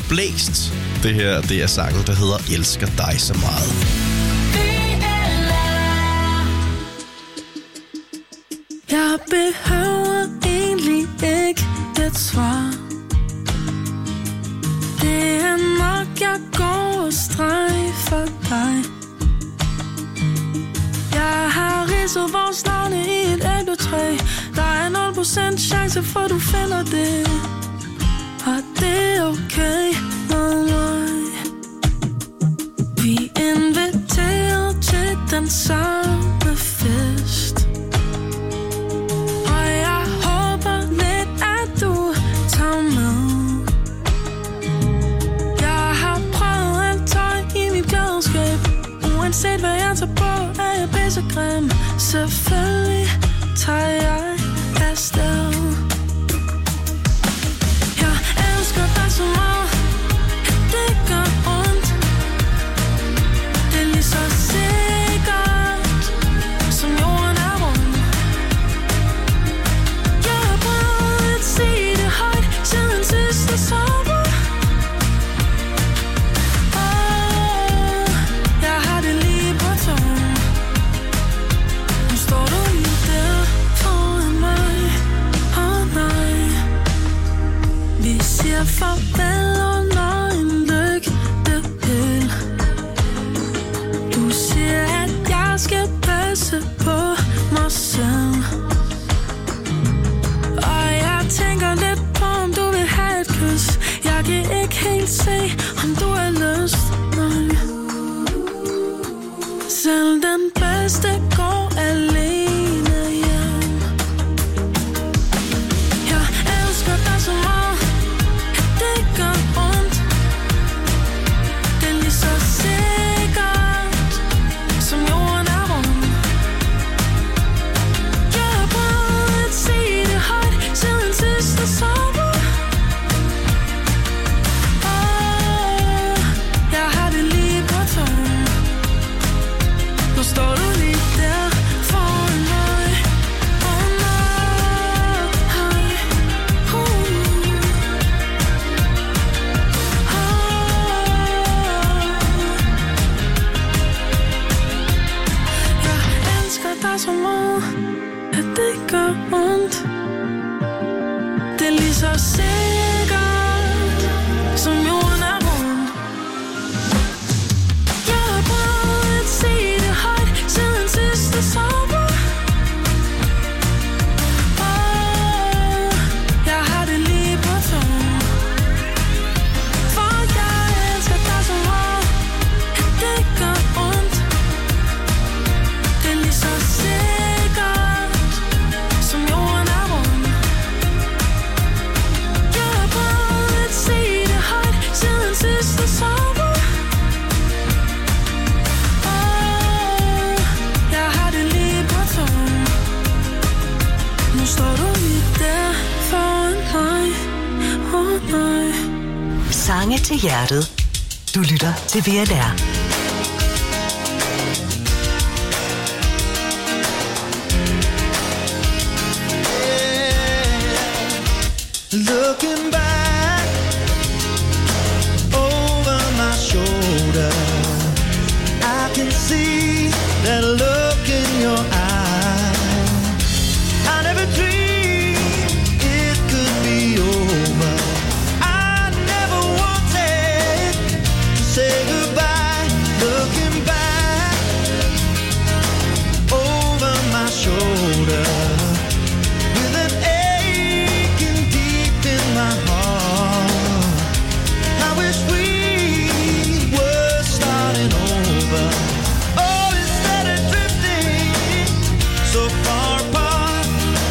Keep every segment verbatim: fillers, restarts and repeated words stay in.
blæst. Det her, det er sangen, der hedder Elsker dig så meget. Jeg behøver egentlig ikke et svar. Det er nok, jeg går og strejfer dig. Jeg har ridset vores navne i et æbletræ. Der er nul procent chance for, du finder det. Og det er okay med mig. Vi inviterer til den samme fest. Og jeg håber lidt, at du tager med. Jeg har prøvet alt tøj i mit klædeskab. Uanset hvad jeg tager på, er jeg pissegrim. Selvfølgelig tager jeg afsted. Jeg elsker dig så meget, at det gør ondt. Det er lige så sikkert, som jorden er rund. Jeg har prøvet at sige det højt, siden sidste sommer. Åh, jeg har det lige på tungen. Nu står du lige der foran mig. Åh nej. Vi siger farvel under en lygtepæl. Du siger, at jeg skal passe på mig selv. Og jeg tænker lidt på, om du vil have et kys. Jeg kan ikke helt se, om du har lyst. Nej. Selv den bedste går alene hjem. Jeg elsker dig så meget, at det gør ondt. Det er lige så sikkert, som jorden er rund. Jeg har prøvet at sige det højt, siden sidste sommer. Åh, jeg har det lige på tungen. Nu står du lige der foran mig. Åh nej, uh. Jeg elsker dig så meget, at det gør ondt. Det er lige så sikkert, som jorden er rund. Jeg har prøvet at sige det højt, siden sidste sommer. Åh, jeg har det lige på tungen. For jeg elsker dig så meget, at det gør ondt. Det er lige så sikkert, som jorden er rund. Jeg har prøvet at sige det højt, siden sidste sommer. Åh, jeg har det lige på tungen. Nu står du lige der foran mig. Åh nej. Sange til hjertet. Du lytter til V L R. Looking back over my shoulder, I can see that look in your eye. I never dreamed it could be over. I never wanted to say goodbye. Looking back over my shoulder, with an aching deep in my heart. I wish we were starting over. Oh, instead of drifting so far apart.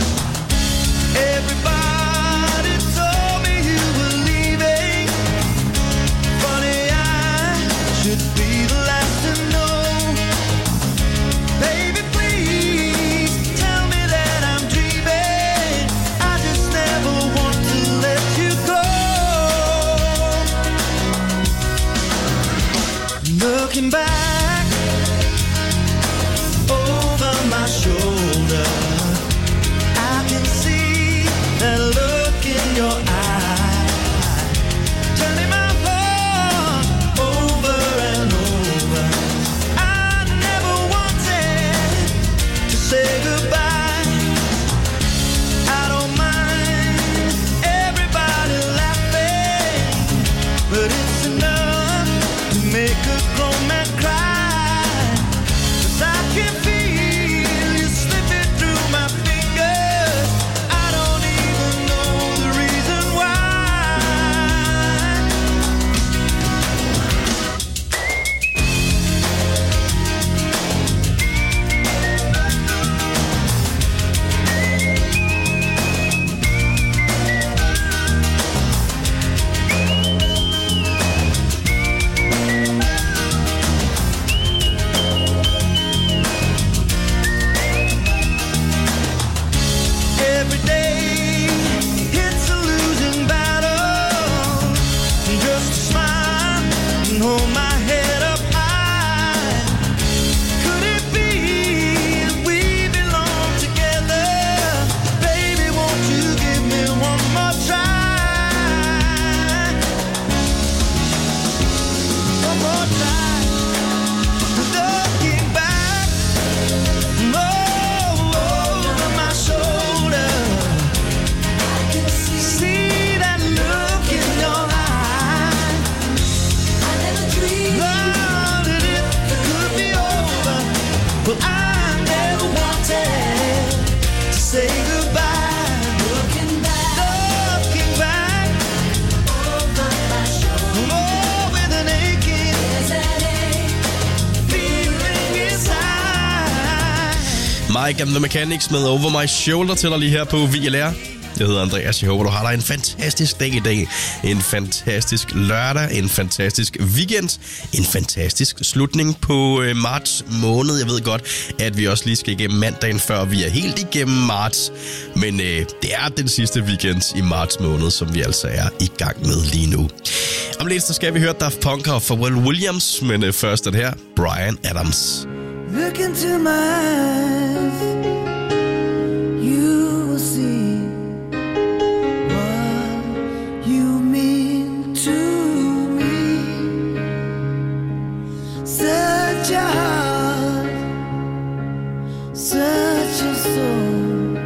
Everybody told me you were leaving. Funny, I should be the last to know. Baby, please tell me that I'm dreaming. I just never want to let you go. Looking back over my shoulder, I can see that look in your eye. Turning my heart but it's enough to make a grown man cry. 'Cause I can feel you slipping through my fingers. I don't even know the reason why. Every day it's a losing battle. Just smile and hold my head up high. Could it be we belong together? Baby, won't you give me one more try? One more try. Looking back, oh, over my shoulder, see that look in your eye. Love that it could be over. Well, I never wanted to say goodbye. Looking back, looking back, over my shoulder, oh, with an aching, feeling inside. Mike and the Mechanics med Over My Shoulder til dig lige her på V L R. Jeg hedder Andreas. Jeg håber, du har dig en fantastisk dag i dag. En fantastisk lørdag. En fantastisk weekend. En fantastisk slutning på øh, marts måned. Jeg ved godt, at vi også lige skal igennem mandagen, før vi er helt igennem marts. Men øh, det er den sidste weekend i marts måned, som vi altså er i gang med lige nu. Om lidt så skal vi høre Daft Punk og Pharrell Williams. Men øh, først er det her Bryan Adams. Look into my eyes, you will see what you mean to me. Such a heart, such a soul.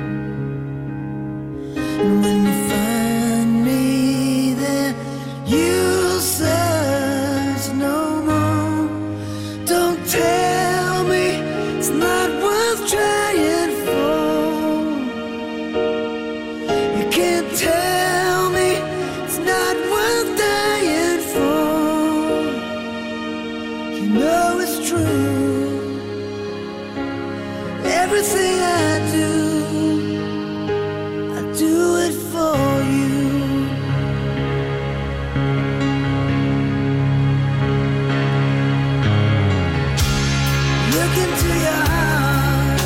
And when you find me there, you'll search no more. Don't tell me it's not worth trying for. You can't tell me it's not worth dying for. You know it's true. Everything I do, I do it for you. Look into your heart,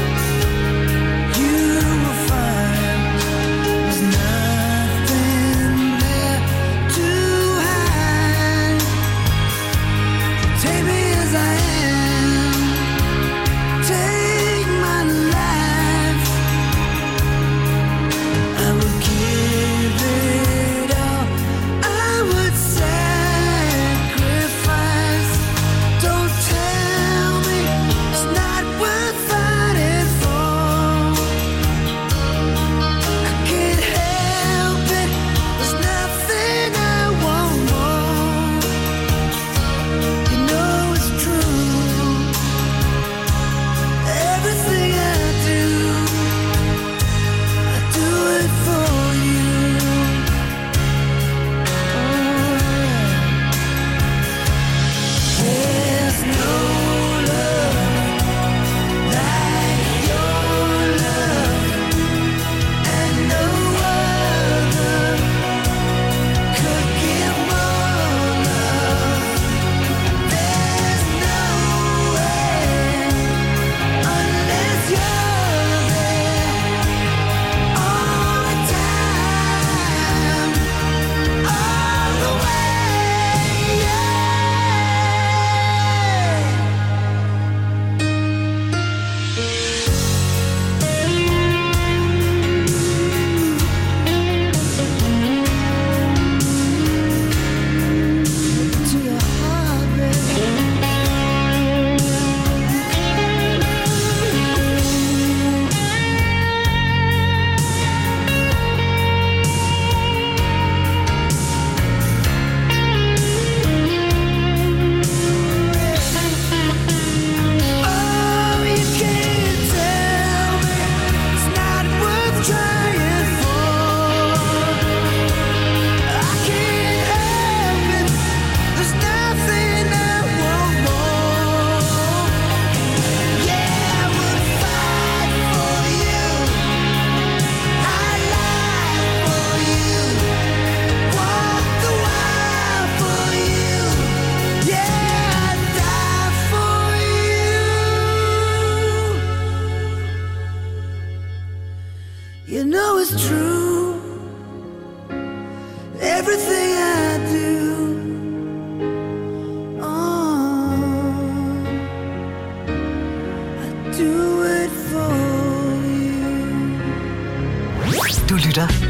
you will find there's nothing there to hide. Take me as I am, take my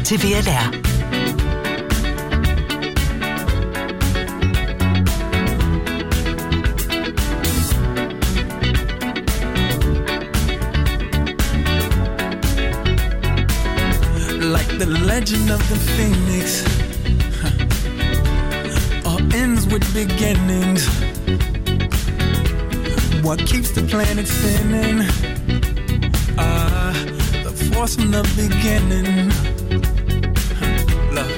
til V L R. Like the legend of the phoenix, huh. All ends with beginnings. What keeps the planet spinning? Ah, uh, the force from the beginning. Huh. Love.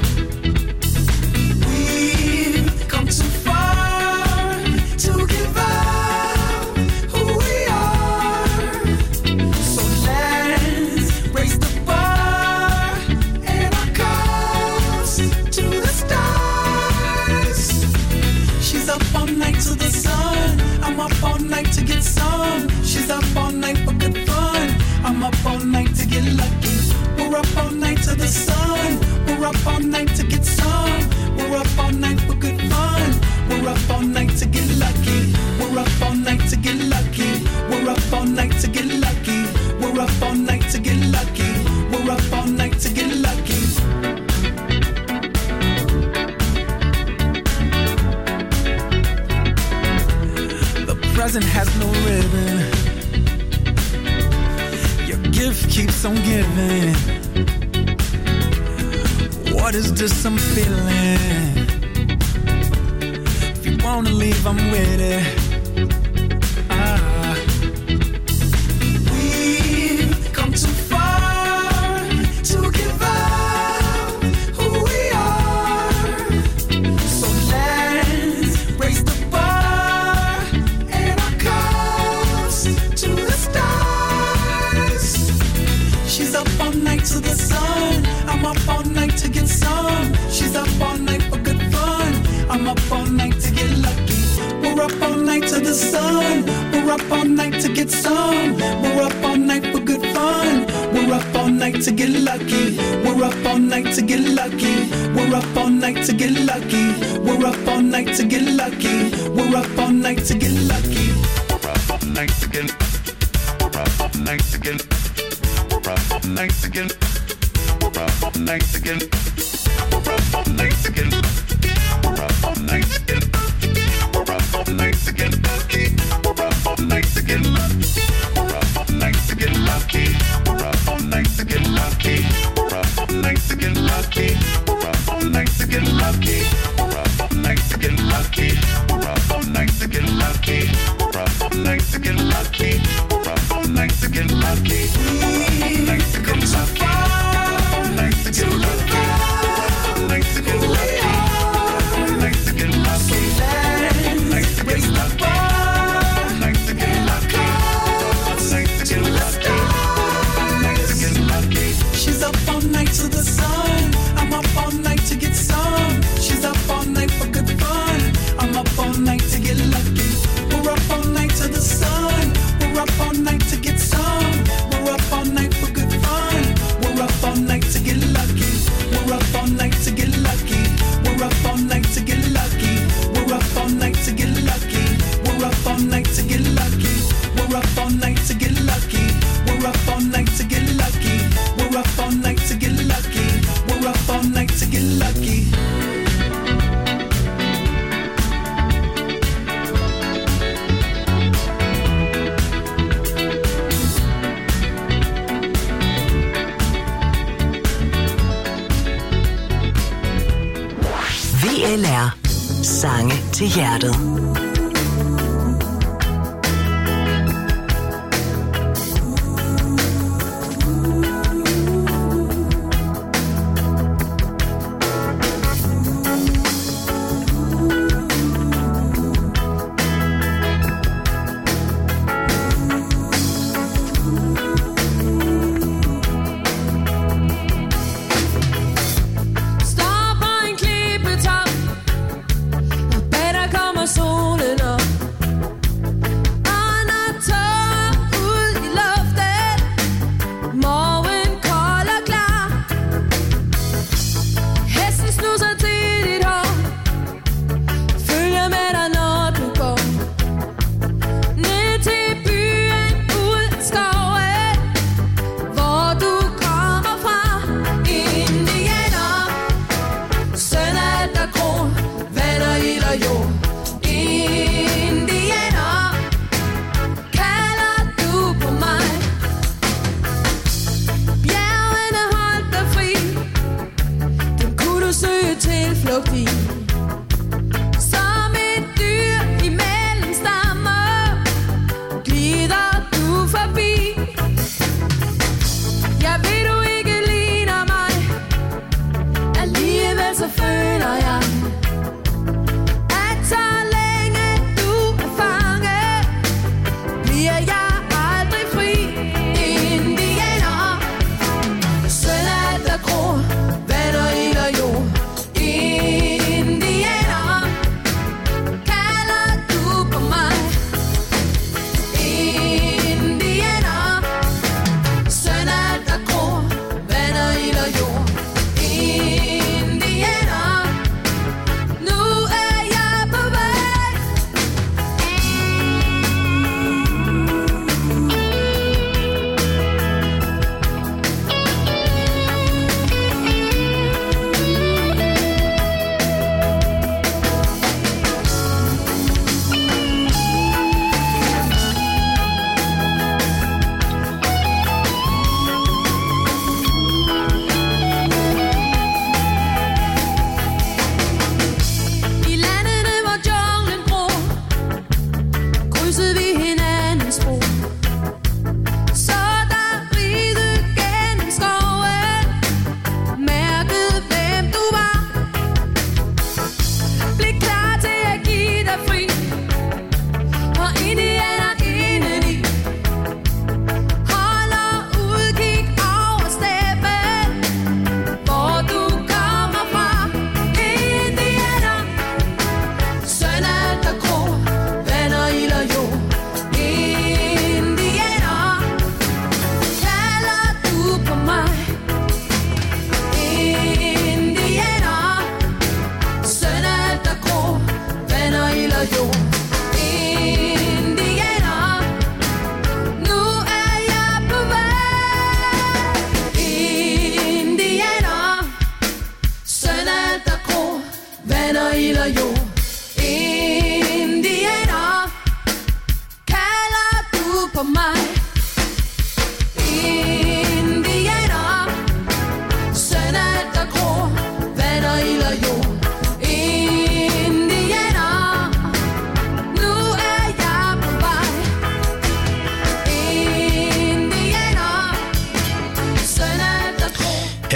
We've come too far to give up who we are. So let's raise the bar and our cups to the stars. She's up all night to the sun. I'm up all night to get some. She's up all night for good fun. I'm up all night to get lucky. We're up all night to the sun. We're up all night to get some. We're up all night for good fun. We're up all night to get lucky. We're up all night to get lucky. We're up all night to get lucky. We're up all night to get lucky. We're up all night to get lucky. Present has no ribbon. Your gift keeps on giving. What is this I'm feeling? If you wanna leave, I'm with it. Ah. We've come too far to give up who we are. So let's raise the bar and our cups to the stars. She's up all night to the sun. I'm up all night to get some. She's up all night for good fun. I'm up all night to get lucky. We're up all night to the sun. We're up all night to get some. We're up all night for good fun. We're up all night to get lucky. We're up all night to get lucky. We're up all night to get lucky. We're up all night to get lucky. We're up all night to get lucky. We're up all night to get. We're up all night to get. We're up all night to get. We're up all night to get. We're up all night to get. We're up all night to get. We're up all night to get lucky. We're up all night to get lucky. We're up all night to get lucky. We're up all night to get lucky. We're up all night to get lucky. We're up all night to get lucky. We're up all night to get lucky. We're up all night to get lucky. We're up all night to get lucky. We're up all night to get lucky. We're up all night to get lucky. All night to get lucky. All night to get lucky. All night to get lucky. All night to get lucky. All night to get lucky. All night to get lucky. All night to get lucky. She's up all night to the sun. I'm up all night to get some. She's up all night for good fun. I'm up all night to get lucky. We're up all night to the sun. We're up all night to get some. We're up all night for good fun. We're up all night to get lucky. We're up all night to get lucky. We're up all night to get lucky. We're up all night to get lucky. We're up all night to get lucky. We're up all night to get lucky. We're up all night to get lucky. We're up all night to get lucky. We're up all night to get lucky. V L R. Sange til hjertet. Står på en klippetop, og bag der kommer solen.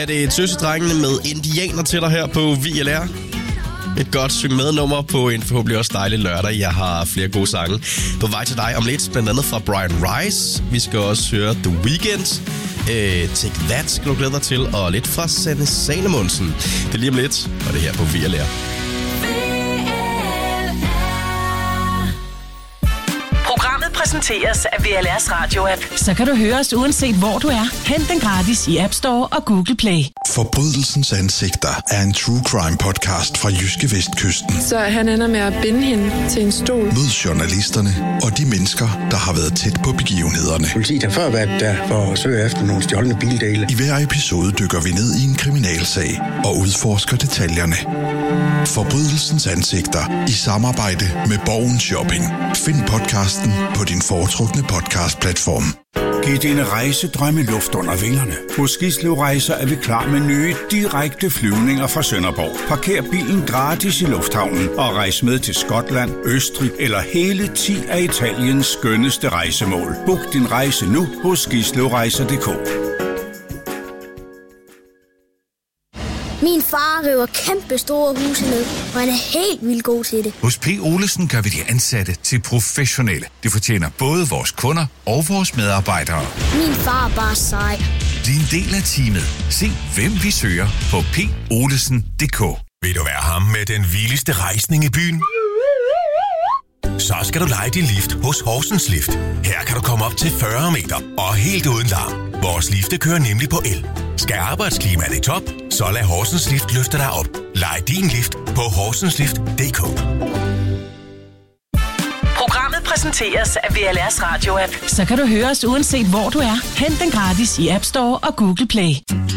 er det Tøsedrengene med Indianer til dig her på V L R. Et godt syng med nummer på en forhåbentlig også dejlig lørdag. Jeg har flere gode sange på vej til dig om lidt, blandt andet fra Brian Rice. Vi skal også høre The Weeknd. Uh, Take That skal du glæde dig til, og lidt fra Sanne Salomonsen. Det er lige om lidt, og det her på V L R. Programmet præsenteres af V L R's radio-app. Så kan du høre os uanset hvor du er. Hent den gratis i App Store og Google Play. Forbrydelsens ansigter er en true crime podcast fra Jyske Vestkysten. Så han ender med at binde hende til en stol. Mød journalisterne og de mennesker, der har været tæt på begivenhederne. Politiet har før været der for at søge efter nogle stjålne bildele. I hver episode dykker vi ned i en kriminalsag og udforsker detaljerne. Forbrydelsens ansigter i samarbejde med Borgen Shopping. Find podcasten på din foretrukne podcastplatform. Giv dine rejsedrømme luft under vingerne. Hos Gislev Rejser er vi klar med nye, direkte flyvninger fra Sønderborg. Parker bilen gratis i lufthavnen og rejs med til Skotland, Østrig eller hele ti af Italiens skønneste rejsemål. Book din rejse nu hos gislevrejser punktum d k. Min far river kæmpe store huse ned, og han er helt vildt god til det. Hos P. Olesen gør vi de ansatte til professionelle. Det fortjener både vores kunder og vores medarbejdere. Min far er bare sej. Bliv en del af teamet. Se, hvem vi søger på p olesen punktum d k. Vil du være ham med den vildeste rejsning i byen? Så skal du lege din lift hos Horsens Lift. Her kan du komme op til fyrre meter og helt uden larm. Vores lifte kører nemlig på el. Skal arbejdsklimaet i top, så lad Horsens Lift løfte dig op. Leg din lift på horsens lift punktum d k. Programmet præsenteres af V L R's radio-app. Så kan du høre os uanset hvor du er. Hent den gratis i App Store og Google Play.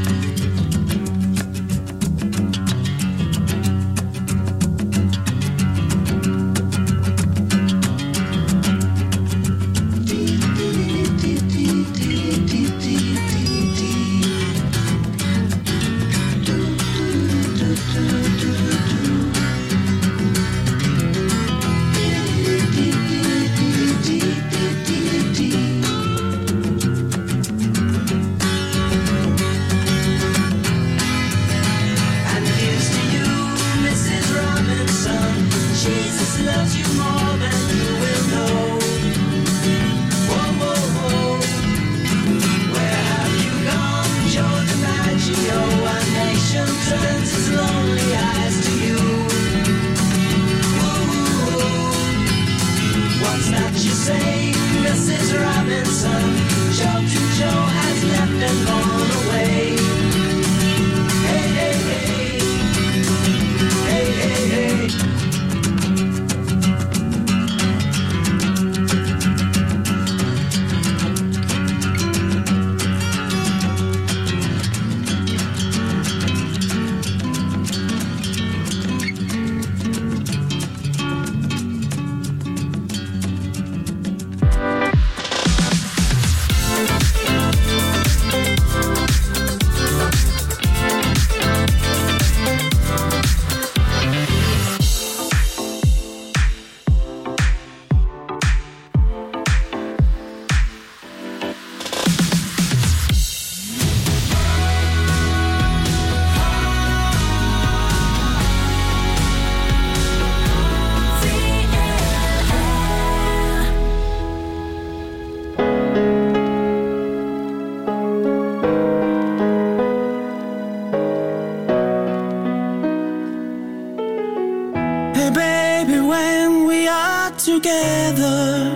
Together,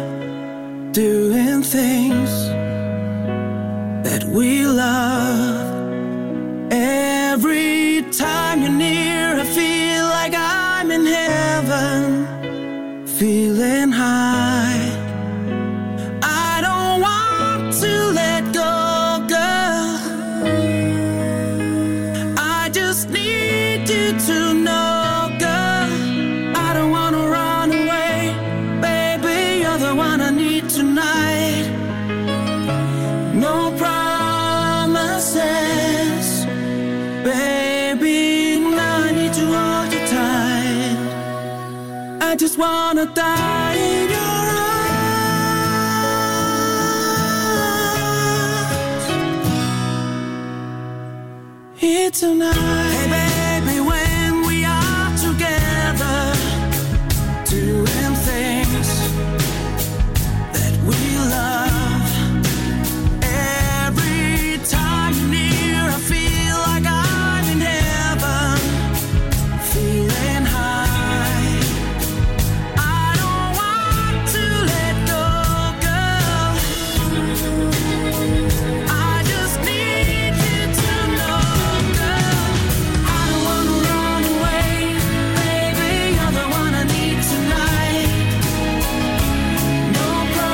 doing things that we love. Every time you're near, I feel like I'm in heaven, feeling high. I don't want to let go, girl. I just need you to know, girl. I don't want to run away. You're the one I need tonight. No promises, baby. Now I need to hold you tight. I just wanna die in your arms. here tonight. Hey baby, when we are together, doing things that we love. Every time you're near, I feel like I'm in heaven, feeling high. I don't want to let go, girl. I just need you to know, girl. I don't wanna run away, baby. You're the one I need tonight. No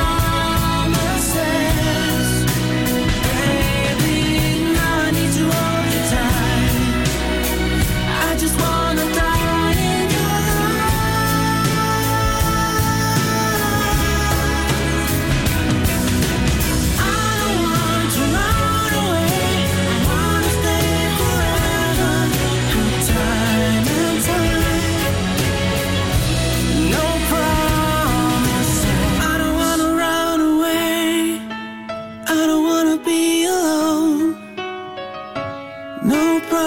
promises, baby. Now I need to hold you tight. I just wanna die in your I don't want to run away. I wanna stay forever, through time and time. No promises. I don't wanna run away. I don't wanna be alone. No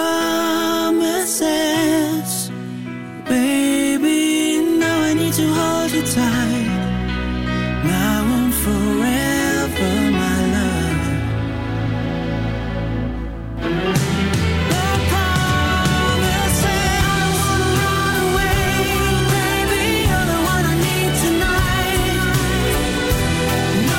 promises, baby. Now I need to hold you tight. Now and forever, my love. No promises. I don't wanna run away, baby. You're the one I need tonight. No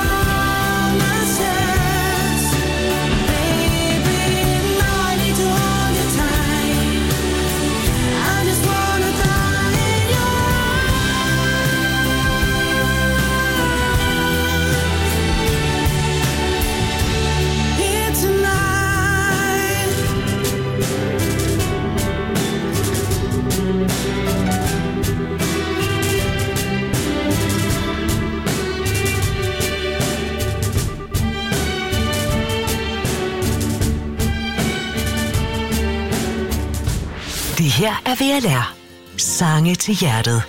promises, baby. Now I need to hold you tight. I just wanna die in your here tonight. Det her er V L R. Sange til hjertet.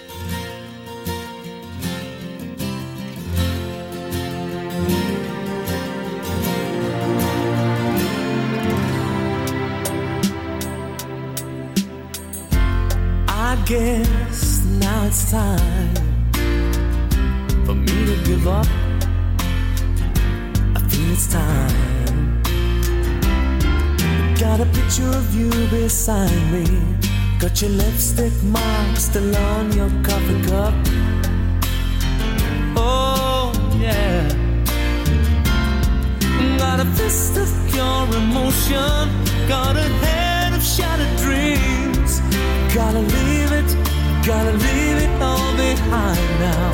I guess now it's time for me to give up. I feel it's time. Got a picture of you beside me. Got your lipstick mark still on your coffee cup. Oh yeah. Got a fist of pure emotion. Got a head of shattered dreams. Gotta leave it, gotta leave it all behind now.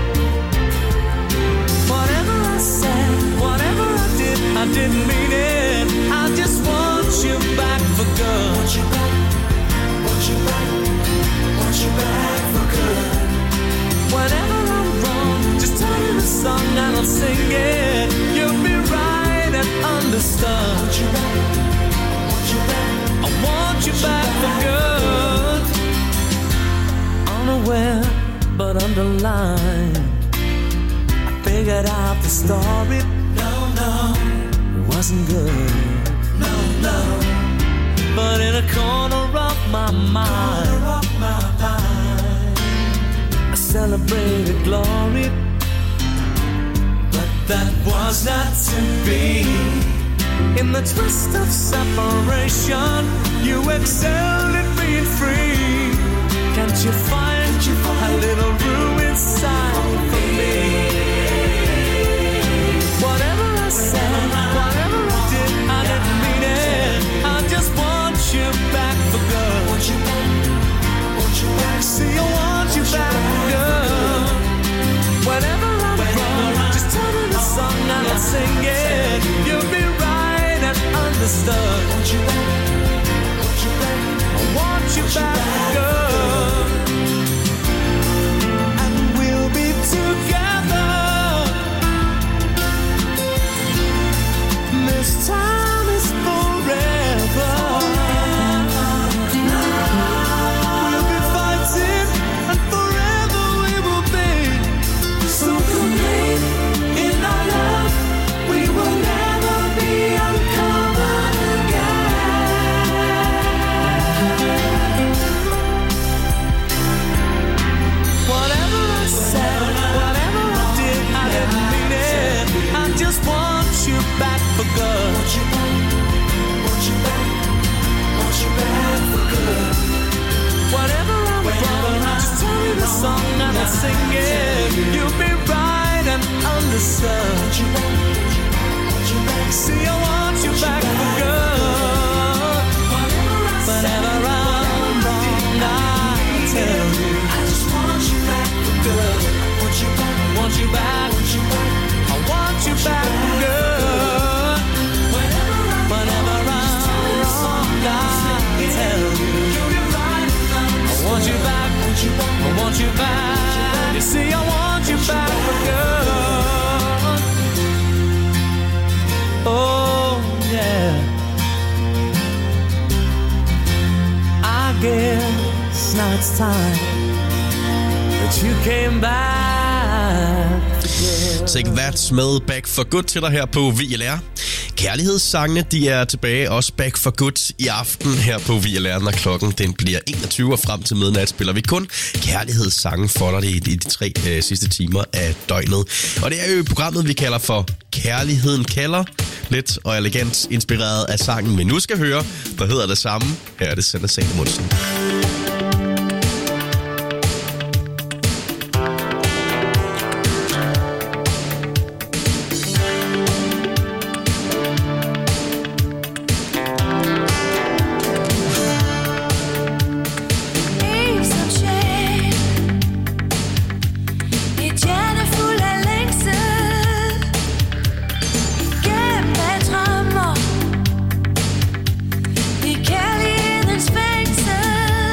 Whatever I said, whatever I did, I didn't mean it. I just want you back for good. Want you back, want you back, want you back for good. Whenever I'm wrong, just tell me the song and I'll sing it. You'll be right and understood. Want you back, want you back, I want you back for good. Unaware but underlined, I figured out the story. No, no, it wasn't good. No, no, but in a corner of my mind, corner of my mind, I celebrated glory, but that was not to be. In the twist of separation, you excelled at being free. Can't you find a little room inside for me? Whatever I said, whatever I did, I didn't mean it. I just want you back for good. Want you back, want you back. See, I want you back for good. Whenever I'm wrong, just tell me the song and I'll sing it. You'll be right and understood. Want you back, want you back. I want you back for good. said, whatever I did, I didn't mean it. I just want you back for good. Want you back, want you back, want you back for good. Whatever I'm wrong, just tell me the song and I'll sing it. You'll be right and understood. Want you back, want you back. See, I want you back for good. Whatever I'm wrong, I'll tell you. I just want you back for good. Want you back, want you back, want you back. I want you back for good. Whenever I'm wrong, I'll tell you. I want you back, I want you back. You see, I want you back for good. Oh, yeah. I guess now it's time that you came back. Take That med Back for Good til dig her på V L R. Kærlighedssangene, de er tilbage også back for good i aften her på V L R, når klokken den bliver enogtyve, og frem til midnat spiller vi kun kærlighedssange for dig i de, de tre øh, sidste timer af døgnet. Og det er jo programmet, vi kalder for Kærligheden kalder. Let og elegant inspireret af sangen, vi nu skal høre, der hedder det samme. Her er det Sanne Salomonsen. Kærlighedens fængsel.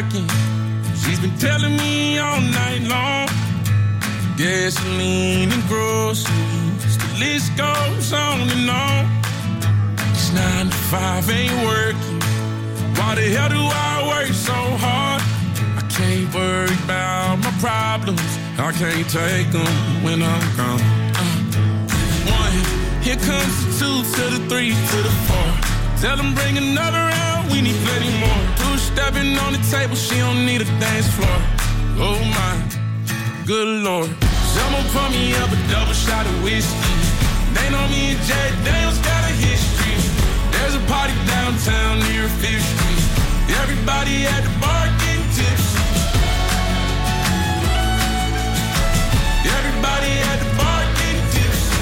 working. She's been telling me all night long. Gasoline and groceries, the list goes on and on. It's nine to five, ain't working. Why the hell do I work so hard? I can't worry about my problems. I can't take them when I'm gone. Uh, one, here comes the two to the three to the four. Tell them bring another round, we need plenty more. Two stepping on the table, she don't need a dance floor. Oh my, good lord. Someone pour me up a double shot of whiskey. They know me and Jack Daniels got a history. There's a party downtown near Fifth Street. Everybody at the bar getting tipsy. Everybody at the bar getting tipsy.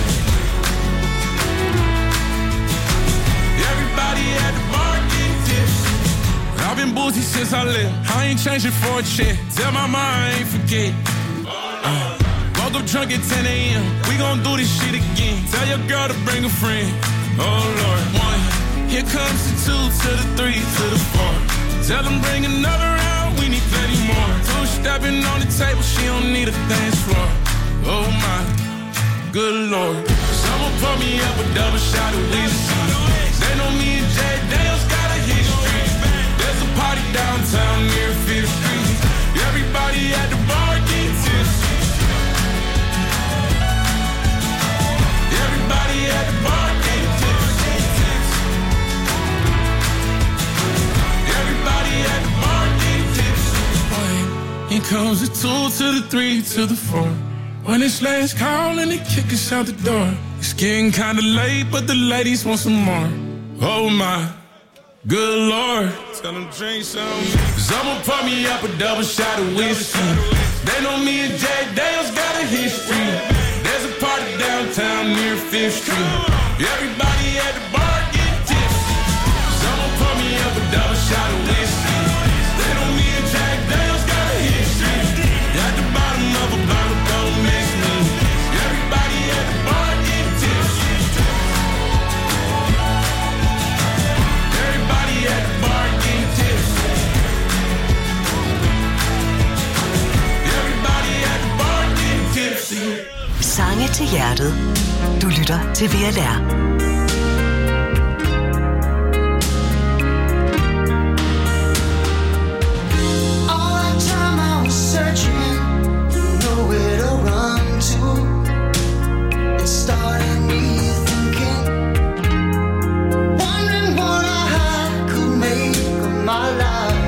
Everybody at the bar getting tipsy. I've been boozy since I left. I ain't changing for a check. Tell my mom I ain't forget. Uh, woke up drunk at ten a.m. We gon' do this shit again. Tell your girl to bring a friend. Oh Lord, one. Here comes the two to the three to the four. Tell them bring another round, we need plenty more. Two stepping on the table, she don't need a dance floor. Oh my, good lord. Someone pour me up a double shot of whiskey. They know me and Jack Daniels got a history. There's a party downtown near Fifth Street. Everybody at the bar getting tipsy. Everybody at the bar getting tipsy. Everybody at the bar getting tipsy. Here comes the two to the three to the four. When it's last call and they kick us out the door. It's getting kinda late, but the ladies want some more. Oh my, good lord. Tell them drink some. Someone pour me up a double shot of whiskey. They know me and Jack Daniels got a history. There's a party downtown near Fifth Street. Everybody at the bar getting tipsy. Someone pour me up a double shot of whiskey. They know me and Jack Daniels got a history. At the bottom of a bottle, don't miss me. Everybody at the bar getting tipsy. Everybody at the bar getting tipsy. Everybody at the bar getting tipsy. Sange til hjertet. Du lytter til V L R. All that time I was searching, nowhere to run to. It started me thinking, wondering what I could make of my life,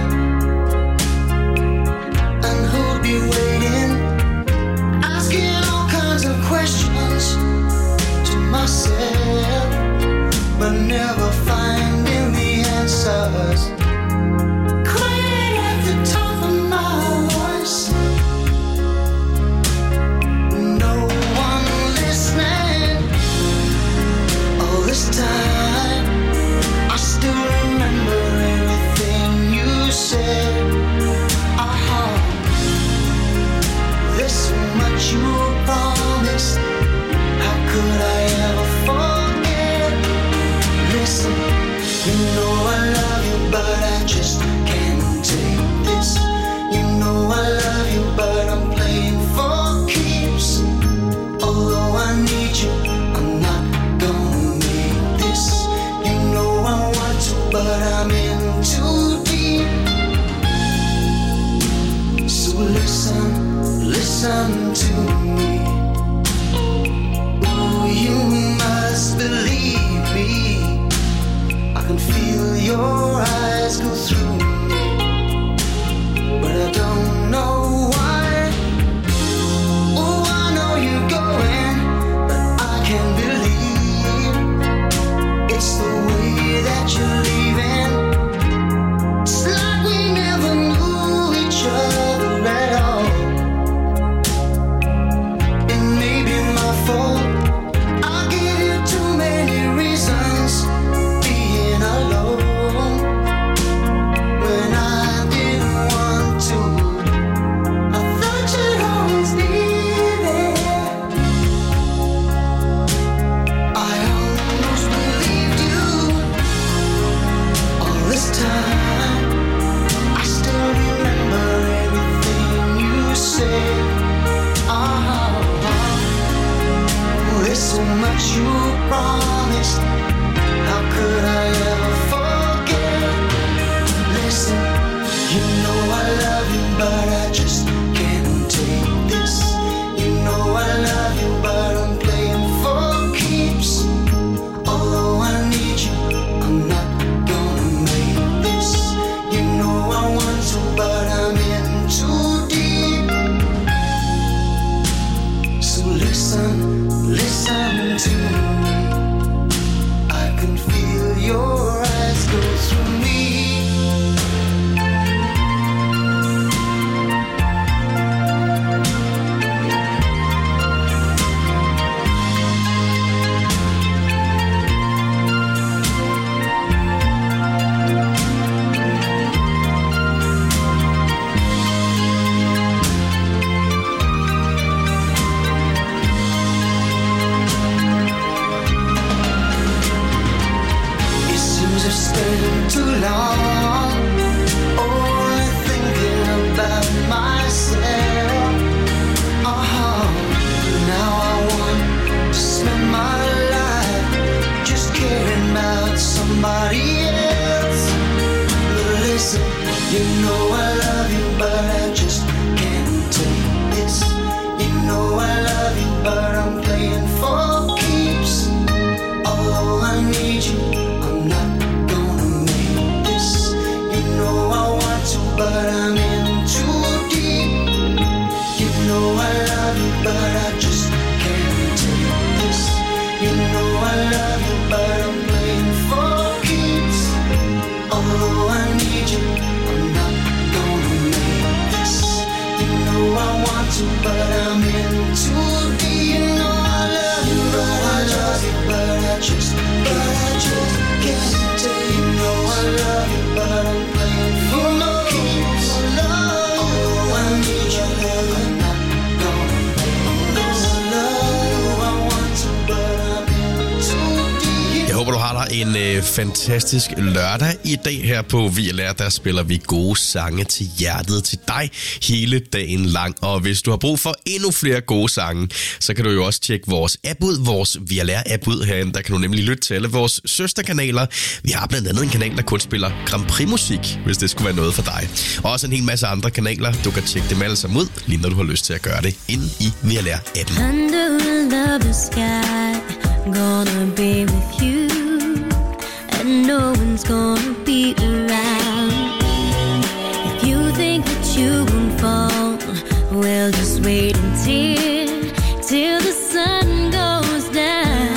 and who'd be waiting, asking all kinds of questions to myself, but never finding the answers. Crying at the top of my voice, no one listening. All this time, I still remember everything you said. Uh-huh. There's so much you promised. How could I ever forget? Listen, you know I love you, but I just can't take this. You know I love you, but I'm playing for keeps. Although I need you, I'm not gonna make this. You know I want to, but I'm in too deep. So listen, listen to me. Oh, you must believe me. I can feel your eyes go through me, but I don't know why. Oh, I know you're going, but I can't believe it's the way that you're leaving. It's like we never knew each other at all. It may be my fault. I give you too many reasons being alone. you promised. How could I ever forget? Listen, you know I love you, but I just can't take this. You know I love you, but I'm playing for keeps. Although I need you, I'm not gonna make this. You know I want to, but I'm in too deep. So listen, listen to me. I can feel your eyes go through me. Too long, only thinking about myself. Uh-huh. Now I want to spend my life just caring about somebody else. But listen, you know I love you, but I just can't take this. You know I love you, but I'm playing for keeps. Although I need you, I'm not but I'm in too deep. You know I love you, but I just can't take this. You know I love you, but I'm playing for keeps. Although I need you, I'm not gonna make this. You know I want to, but I'm in too deep. You know I love you, but I love you, but I just, but I just can't take. You know I love you, but I'm playing for no. Jeg håber, du har dig en øh, fantastisk lørdag. I dag her på V L R, der spiller vi gode sange til hjertet til dig hele dagen lang. Og hvis du har brug for endnu flere gode sange, så kan du jo også tjekke vores app ud, vores V L R-app ud herinde. Der kan du nemlig lytte til alle vores søsterkanaler. Vi har blandt andet en kanal, der kun spiller Grand Prix-musik, hvis det skulle være noget for dig. Og også en hel masse andre kanaler. Du kan tjekke dem alle sammen ud, lige når du har lyst til at gøre det, inde i V L R-appen. Under the sky, gonna be with you, and no one's gonna be around. If you think that you won't fall, well, just wait until till the sun goes down.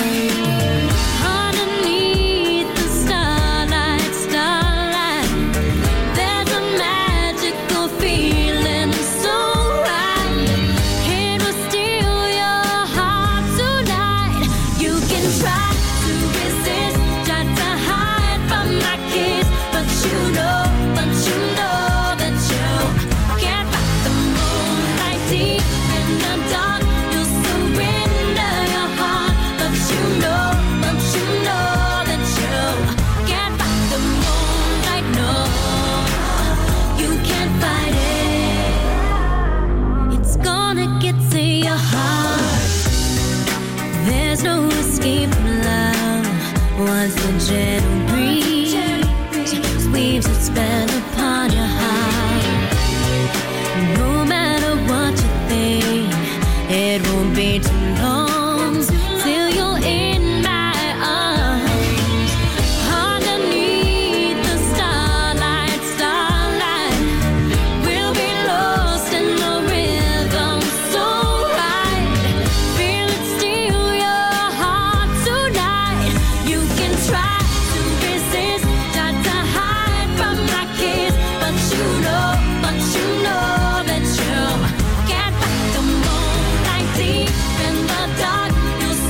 Underneath the starlight, starlight, there's a magical feeling so right. It will steal your heart tonight. You can try to resist, try to hide from my kiss, but you know, but you know that you can't fight the moonlight deep in the dark. You'll surrender your heart, but you know, but you know that you can't fight the moonlight. No, you can't fight it. It's gonna get to your heart. There's no escape from love once the gentle breeze weaves its spell upon your heart. No matter what you think, it won't be too long till you're in my arms. Underneath the starlight, starlight, we'll be lost in the rhythm so right. Feel it steal your heart tonight. You can try to resist, try to hide from my kiss, but you know, but you know that you can't fight the moonlight deep in the dark. You'll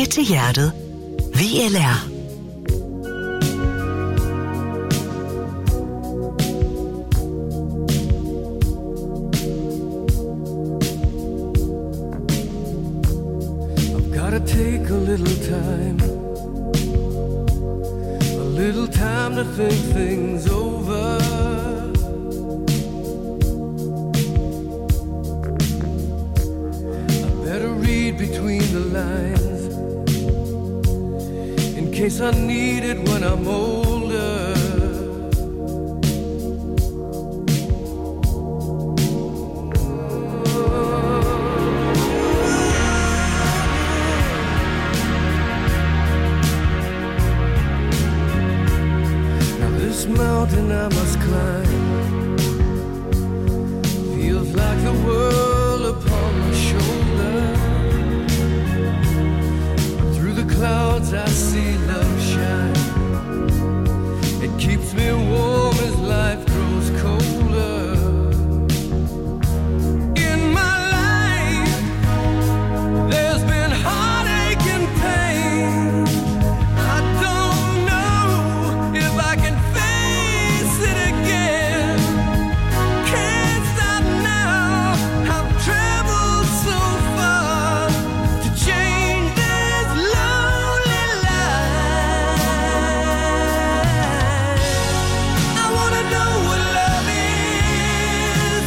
Sange til hjertet. V L R. Gotta take a little time, a little time to think things over. I better read between the lines in case I need it when I'm older. Mountain I must climb feels like the world upon my shoulder. Through the clouds I see love shine. It keeps me warm as life grows colder. In my life there's been heartache and pain. I don't know if I can it again. Can't stop now. I've traveled so far to change this lonely life. I wanna know what love is.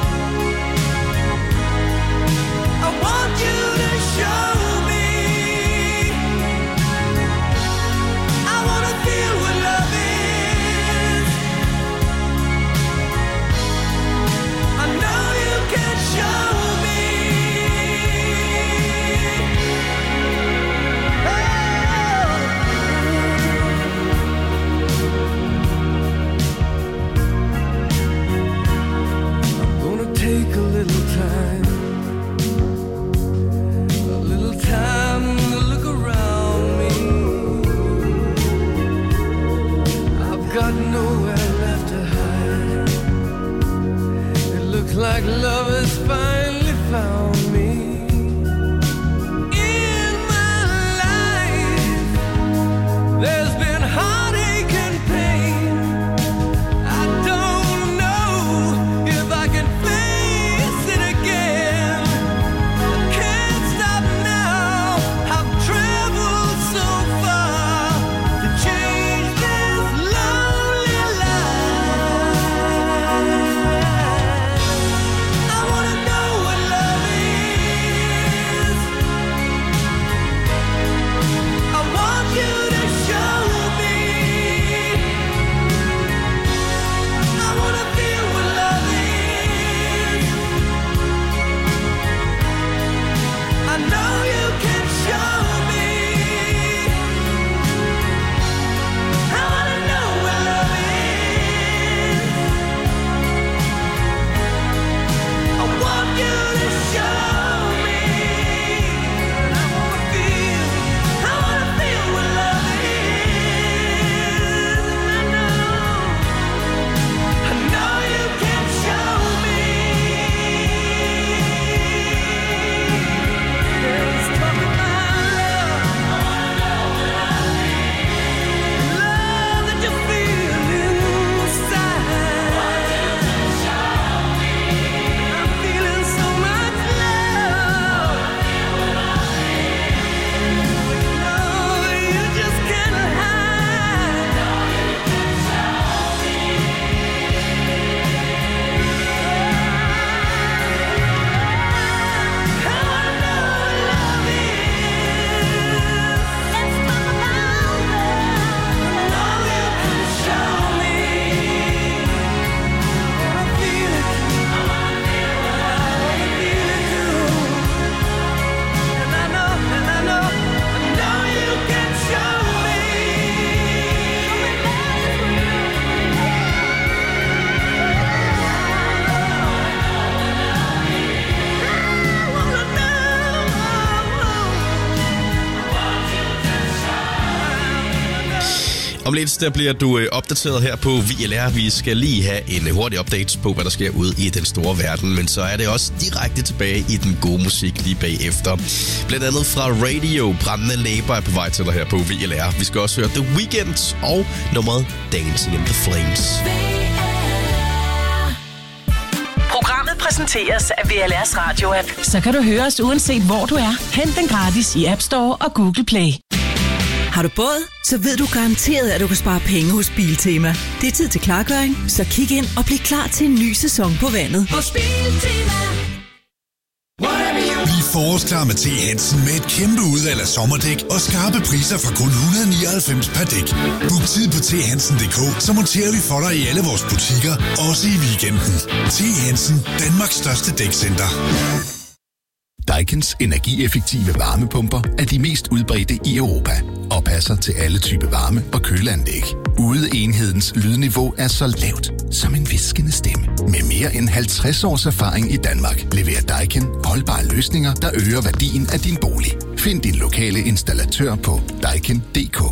I want you to show me. I wanna feel what love is. Take a little time, a little time to look around me. I've got nowhere left to hide. It looks like love has finally found me. In my life, there's been heartache and pain. I don't know if I can face it again. I can't stop now. I've traveled so far to change this lonely life. I wanna know Om lidt der bliver du øh, opdateret her på V L R. Vi skal lige have en øh, hurtig update på, hvad der sker ude i den store verden. Men så er det også direkte tilbage i den gode musik lige bagefter. Blandt andet fra Radio. Brændende læber er på vej til dig her på V L R. Vi skal også høre The Weeknd og nummeret Dancing in the Flames. Programmet præsenteres af V L R's radio-app. Så kan du høre os uanset hvor du er. Hent den gratis i App Store og Google Play. Har du båd? Så ved du garanteret, at du kan spare penge hos Biltema. Det er tid til klargøring, så kig ind og bliv klar til en ny sæson på vandet. Hos Biltema. Bliv forårsklar med T. Hansen med et kæmpe udvalg af sommerdæk og skarpe priser fra kun et hundrede nioghalvfems per dæk. Book tid på t hansen punktum d k, så monterer vi for dig i alle vores butikker, også i weekenden. T. Hansen, Danmarks største dækcenter. Daikin's energieffektive varmepumper er de mest udbredte i Europa og passer til alle typer varme- og køleanlæg. Udeenhedens lydniveau er så lavt som en viskende stemme. Med mere end halvtreds års erfaring i Danmark leverer Daikin holdbare løsninger, der øger værdien af din bolig. Find din lokale installatør på daikin punktum d k.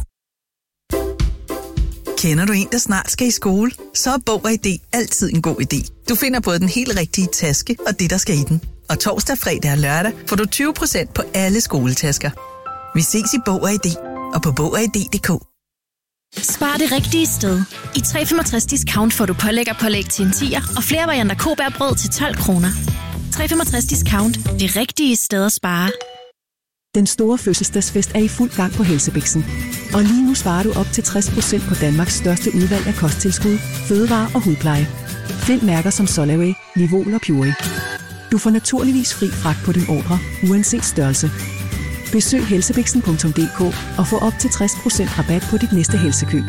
Kender du en, der snart skal i skole? Så er Bog og I D altid en god idé. Du finder både den helt rigtige taske og det, der skal i den. Og torsdag, fredag og lørdag får du tyve procent på alle skoletasker. Vi ses i Bog og I D og på bog og i d punktum d k. Spar det rigtige sted. I tre komma femogtres discount får du pålæg og pålæg til en tier, og flere varianter Kobærbrød til tolv kroner. tre komma femogtres discount. Det rigtige sted at spare. Den store fødselsdagsfest er i fuld gang på Helsebiksen. Og lige nu sparer du op til tres procent på Danmarks største udvalg af kosttilskud, fødevarer og hudpleje. Find mærker som Solaway, Livol og Puree. Du får naturligvis fri fragt på din ordre, uanset størrelse. Besøg helsebiksen punktum d k og få op til tres procent rabat på dit næste helsekøb.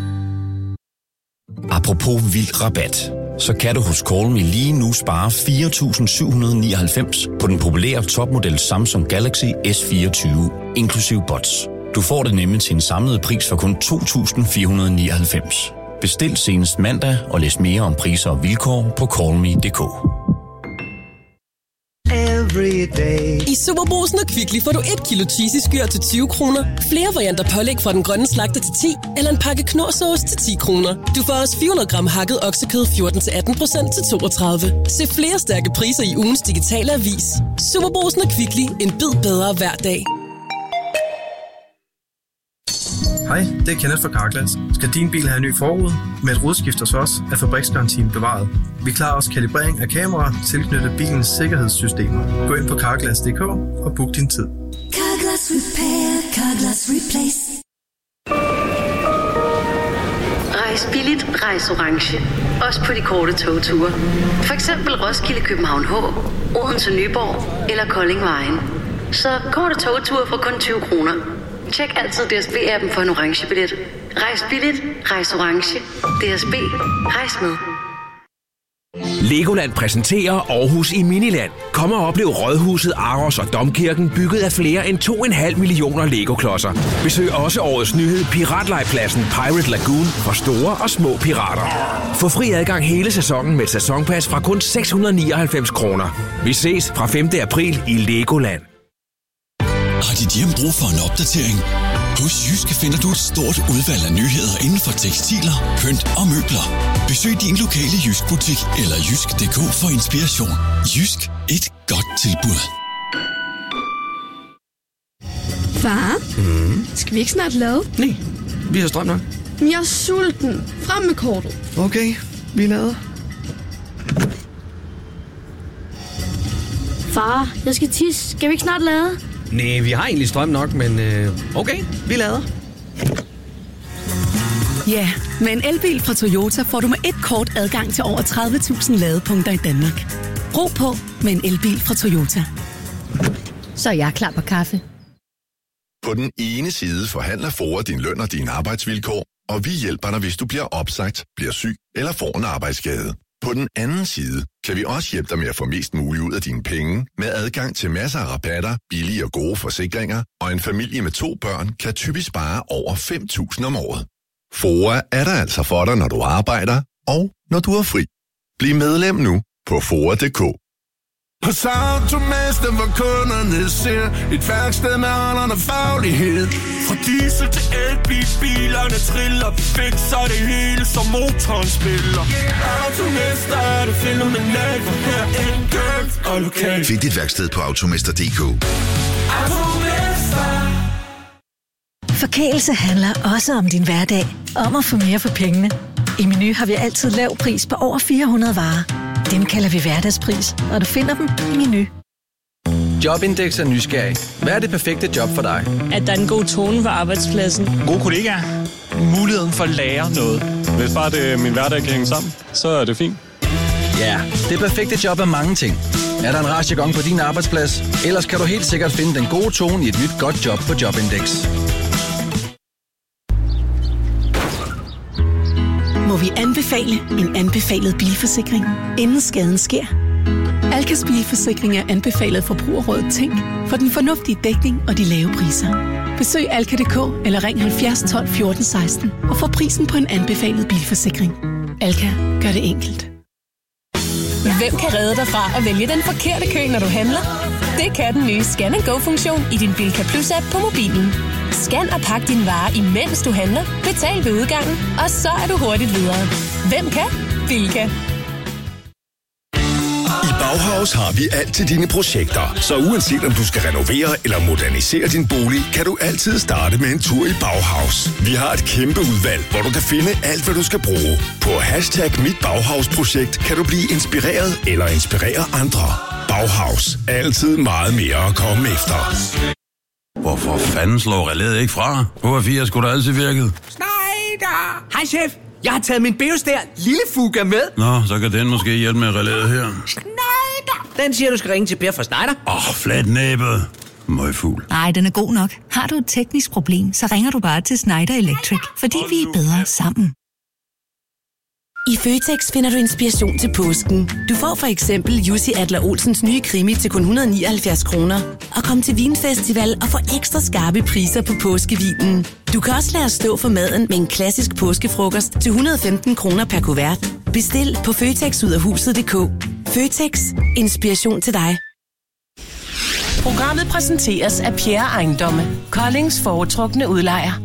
Apropos vild rabat, så kan du hos Call Me lige nu spare fire tusind syv hundrede nioghalvfems på den populære topmodel Samsung Galaxy S fireogtyve, inklusiv bots. Du får det nemlig til en samlet pris for kun to tusind fire hundrede nioghalvfems. Bestil senest mandag og læs mere om priser og vilkår på call me punktum d k. I Superbrugsen og Kvickly får du et kilo cheesy skyr til tyve kroner, flere varianter pålæg fra den grønne slagter til ti, eller en pakke knorrsauce til ti kroner. Du får også fire hundrede gram hakket oksekød fjorten til atten procent til toogtredive. Se flere stærke priser i ugens digitale avis. Superbrugsen og Kvickly. En bid bedre hver dag. Hej, det er Kenneth fra Carglass. Skal din bil have en ny forrude? Med et rodskift hos os er fabriksgarantien bevaret. Vi klarer også kalibrering af kameraer tilknyttet bilens sikkerhedssystemer. Gå ind på carglass punktum d k og book din tid. Carglass Repair, Carglass Replace. Rejs billigt, rejs orange. Også på de korte togture. For eksempel Roskilde, København H, Odense, Nyborg eller Kolding Vejen. Så korte togture for kun tyve kroner. Tjek altid D S B-appen for en orange billet. Rejs billigt, rejs orange. D S B, rejs med. Legoland præsenterer Aarhus i Miniland. Kom og oplev Rådhuset, Aros og Domkirken bygget af flere end to komma fem millioner Lego-klodser. Besøg også årets nyhed Piratlejpladsen Pirate Lagoon for store og små pirater. Få fri adgang hele sæsonen med et sæsonpas fra kun seks hundrede nioghalvfems kroner. Vi ses fra femte april i Legoland. Har dit hjem brug for en opdatering? Hos Jyske finder du et stort udvalg af nyheder inden for tekstiler, pynt og møbler. Besøg din lokale Jysk-butik eller jysk punktum d k for inspiration. Jysk. Et godt tilbud. Far, Mm. skal vi ikke snart lade? Nej, vi har strøm nok. Men jeg er sulten. Frem med kortet. Okay, vi lader. Far, jeg skal tisse. Skal vi ikke snart lade? Nej, vi har egentlig strøm nok, men øh, okay, vi lader. Ja, med en elbil fra Toyota får du med et kort adgang til over tredive tusind ladepunkter i Danmark. Ro på med en elbil fra Toyota. Så er jeg klar på kaffe. På den ene side forhandler Fora din løn og dine arbejdsvilkår, og vi hjælper dig, hvis du bliver opsagt, bliver syg eller får en arbejdsskade. På den anden side kan vi også hjælpe dig med at få mest muligt ud af dine penge med adgang til masser af rabatter, billige og gode forsikringer, og en familie med to børn kan typisk spare over fem tusind om året. Fora er der altså for dig, når du arbejder og når du er fri. Bliv medlem nu på fora punktum d k. Hos Automester, hvor kunderne ser et værksted med ånderne faglighed. Fra diesel til elbil, bilerne triller. Vi fikser det hele, som motoren spiller. Automester er det fænomenalt, for her enkelt og lokalt. Find dit værksted på automester punktum d k. Automester. Forkælelse handler også om din hverdag. Om at få mere for pengene. I Meny har vi altid lav pris på over fire hundrede varer. Dem kalder vi hverdagspris, og du finder dem i Meny. Jobindex er nysgerrig. Hvad er det perfekte job for dig? At der er en god tone på arbejdspladsen. Gode kollegaer. Muligheden for at lære noget. Hvis bare det, min hverdag kan hænge sammen, så er det fint. Ja, det perfekte job er mange ting. Er der en rastjegon på din arbejdsplads? Ellers kan du helt sikkert finde den gode tone i et nyt godt job på Jobindex. Må vi anbefale en anbefalet bilforsikring, inden skaden sker? Alkas bilforsikring er anbefalet Forbrugerrådet Tænk for den fornuftige dækning og de lave priser. Besøg alka punktum d k eller ring halvfjerds tolv fjorten seksten og få prisen på en anbefalet bilforsikring. Alka gør det enkelt. Hvem kan redde dig fra at vælge den forkerte kø, når du handler? Det kan den nye Scan and Go-funktion i din Bilka Plus-app på mobilen. Scan og pak dine varer, imens du handler. Betal ved udgangen, og så er du hurtigt videre. Hvem kan? Bilka. I Bauhaus har vi alt til dine projekter. Så uanset om du skal renovere eller modernisere din bolig, kan du altid starte med en tur i Bauhaus. Vi har et kæmpe udvalg, hvor du kan finde alt, hvad du skal bruge. På hashtag Mit Bauhaus-projekt kan du blive inspireret eller inspirere andre. Bauhaus. Altid meget mere at komme efter. Hvorfor fanden slår relæet ikke fra? H F fire skulle da altid virket. Schneider! Hej chef, jeg har taget min Beostær lille Fuga med. Nå, så kan den måske hjælpe med relæet her. Schneider! Den siger, du skal ringe til Per fra Schneider. Åh, oh, flat næbet. Møgfugl. Nej, den er god nok. Har du et teknisk problem, så ringer du bare til Schneider Electric, fordi vi er bedre sammen. I Føtex finder du inspiration til påsken. Du får for eksempel Jussi Adler Olsens nye krimi til kun et hundrede og nioghalvfjerds kroner. Og kom til Vinfestival og få ekstra skarpe priser på påskevinen. Du kan også lade os stå for maden med en klassisk påskefrokost til et hundrede og femten kroner per kuvert. Bestil på føtex ud af huset punktum d k. Føtex. Inspiration til dig. Programmet præsenteres af Pierre Ejendomme, Koldings foretrukne udlejer.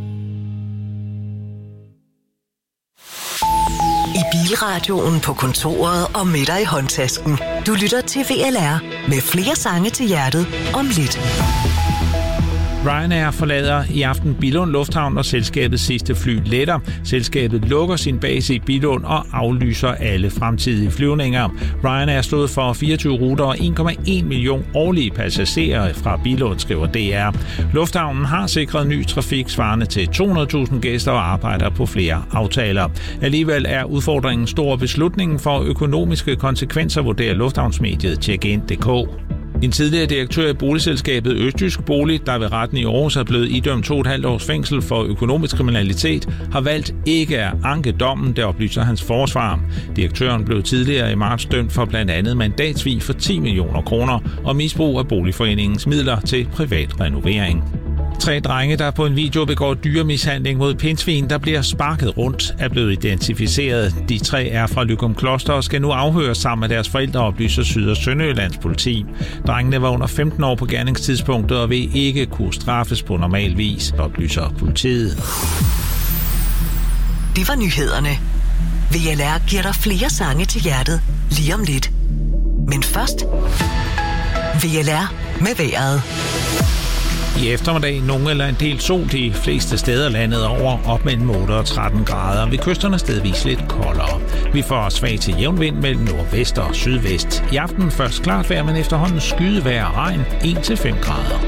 I bilradioen, på kontoret og med dig i håndtasken. Du lytter til V L R med flere sange til hjertet om lidt. Ryanair forlader i aften Billund Lufthavn, og selskabets sidste fly letter. Selskabet lukker sin base i Billund og aflyser alle fremtidige flyvninger. Ryanair stod for fireogtyve ruter og en komma en million årlige passagerer fra Billund, skriver D R. Lufthavnen har sikret ny trafik svarende til to hundrede tusind gæster og arbejder på flere aftaler. Alligevel er udfordringen stor. Beslutningen for økonomiske konsekvenser, vurderer lufthavnsmediet Check-in punktum d k. En tidligere direktør i boligselskabet Østjysk Bolig, der ved retten i Aarhus er blevet idømt to og et halvt års fængsel for økonomisk kriminalitet, har valgt ikke at anke dommen, der oplyser hans forsvar. Direktøren blev tidligere i marts dømt for blandt andet mandatsvig for ti millioner kroner og misbrug af boligforeningens midler til privat renovering. Tre drenge, der på en video begår dyremishandling mod pindsvin, der bliver sparket rundt, er blevet identificeret. De tre er fra Løgumkloster og skal nu afhøres sammen med deres forældre, oplyser Syd- og Sønderjyllands politi. Drengene var under femten år på gerningstidspunktet og vil ikke kunne straffes på normal vis, oplyser politiet. Det var nyhederne. V L R giver dig flere sange til hjertet lige om lidt. Men først V L R med vejret. I eftermiddag nogle eller en del sol de fleste steder landet over, op mellem otte og tretten grader. Ved kysterne stedvis lidt koldere. Vi får svag til jævn vind mellem nordvest og sydvest. I aften først klart vejr, men efterhånden skydevejr og regn en til fem grader.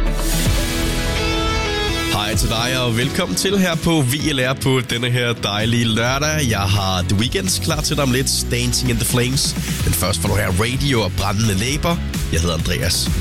Hej til dig og velkommen til her på V L R på denne her dejlige lørdag. Jeg har The Weeknds klar til dig om lidt. Dancing in the Flames. Den første får du her Radio og Brændende Læber. Jeg hedder Andreas.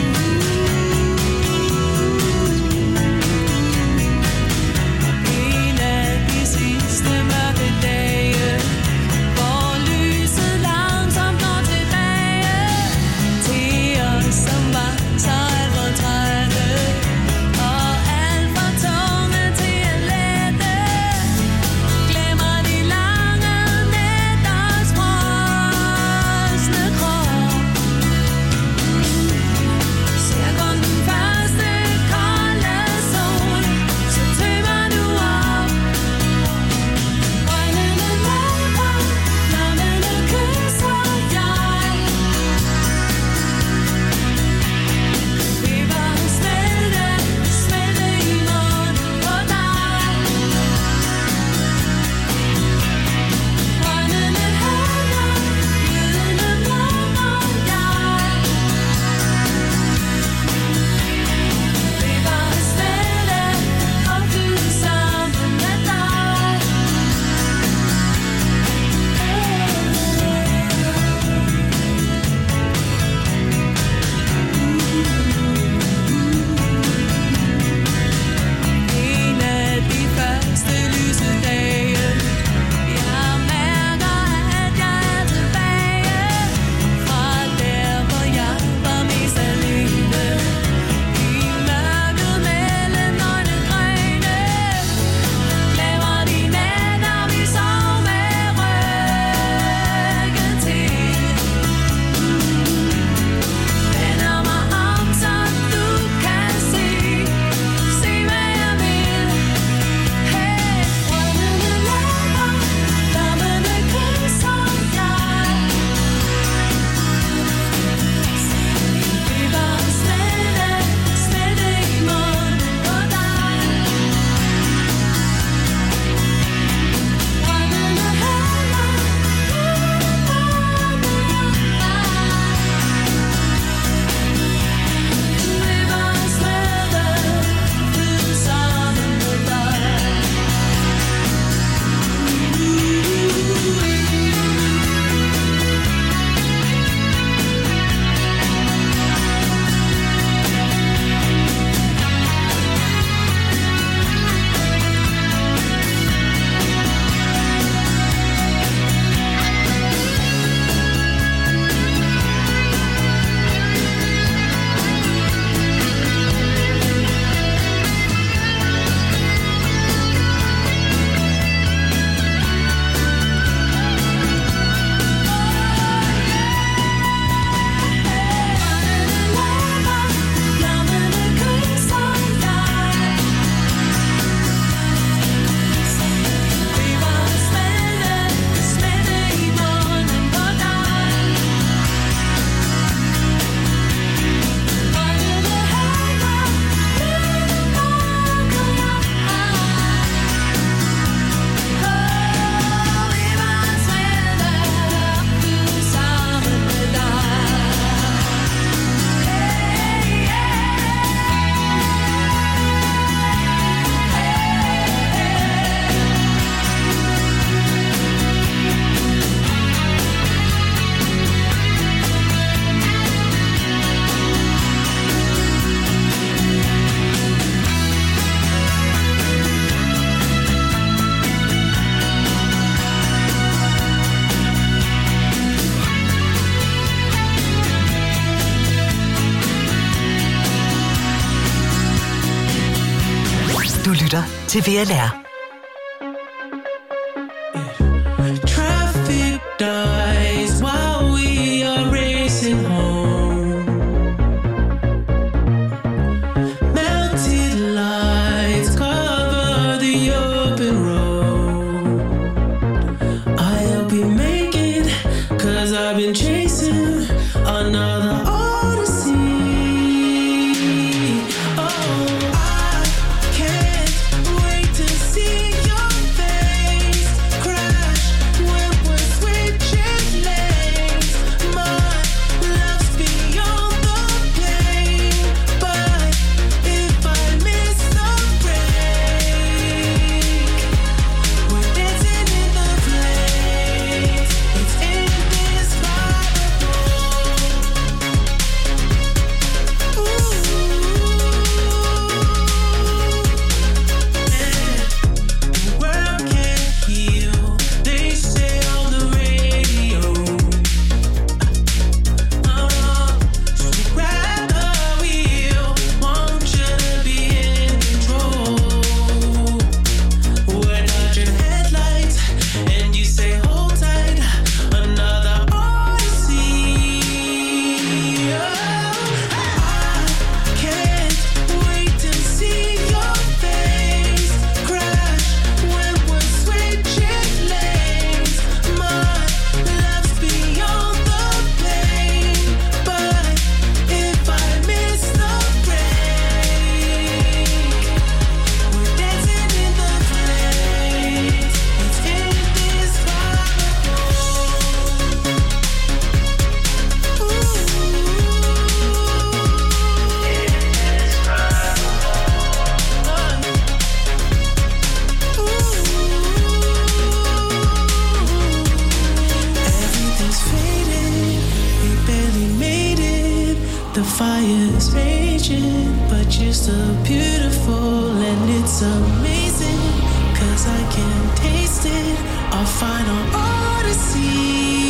In Du lytter til V L R. Traffic dies while we are racing home. Melted lights cover the open road. I'll be making, cause I've been chasing another odyssey. Oh, I can't wait to see your face crash when we're switching lanes. My love's beyond the pain, but if I miss the break, we're dancing in the flames. It's indescribable. The world can't heal, they say on the radio. Oh, so grab the wheel, want you to be in control. We're dodging headlights, and you say hold tight, another odyssey. I can't wait to see your face crash when we're switching lanes. My love's beyond the pain, but if I miss the break, we're dancing in the flames. It's indescribable. Everything's faded, we barely made it. The fire's raging, but you're still beautiful, and it's amazing, cause I can taste it, our final odyssey.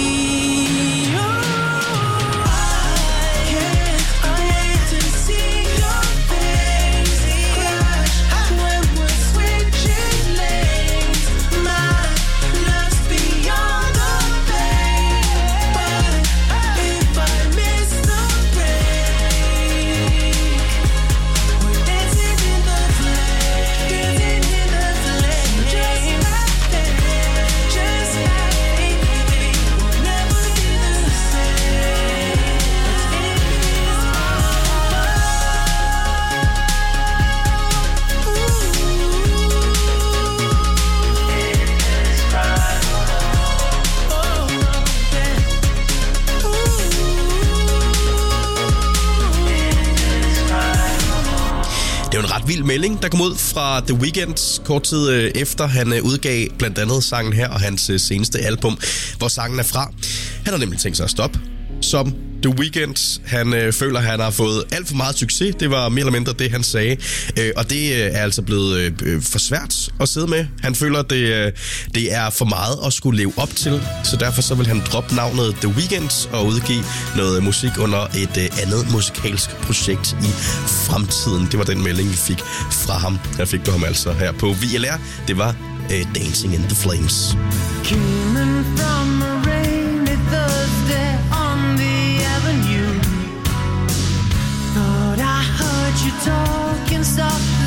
Oh, I can't wait to see your face crash when we're switching lanes. My love's beyond the pain, but if I miss the break, we're dancing in the flames, dancing in the flames, just like that, just like we'll never be the same. Det er jo en ret vild melding, der kom ud fra The Weeknd kort tid øh, efter han øh, udgav blandt andet sangen her og hans øh, seneste album, hvor sangen er fra. Han har nemlig tænkt sig at stoppe som The Weeknd. Han øh, føler, at han har fået alt for meget succes. Det var mere eller mindre det, han sagde. Øh, og det øh, er altså blevet øh, for svært at sidde med. Han føler, at det, øh, det er for meget at skulle leve op til. Så derfor så vil han droppe navnet The Weeknd og udgive noget musik under et øh, andet musikalsk projekt i fremtiden. Det var den melding, vi fik fra ham. Her fik du ham altså her på V L R. Det var øh, Dancing in the Flames. Coming from a rainy Thursday on the avenue, thought I heard you talking soft